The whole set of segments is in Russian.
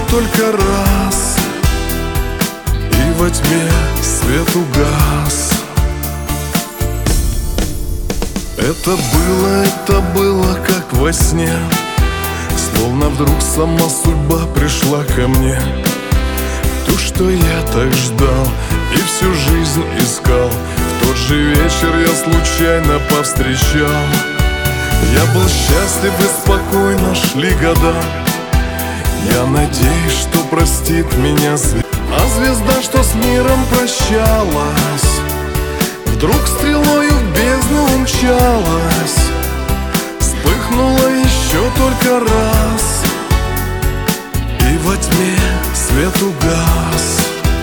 только раз, и во тьме свет угас. Это было как во сне, словно вдруг сама судьба пришла ко мне. То, что я так ждал и всю жизнь искал, в тот же вечер я случайно повстречал. Я был счастлив и спокойно шли года. Я надеюсь, что простит меня а звезда, что с миром прощалась, вдруг стрелою в бездну умчалась. Вспыхнула еще только раз, и во тьме свет угас.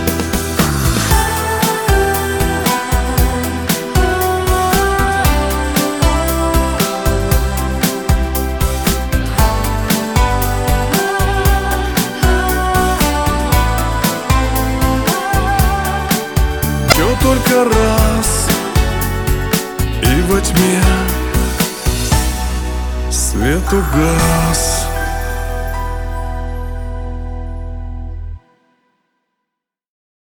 Только раз, и во тьме свет угас.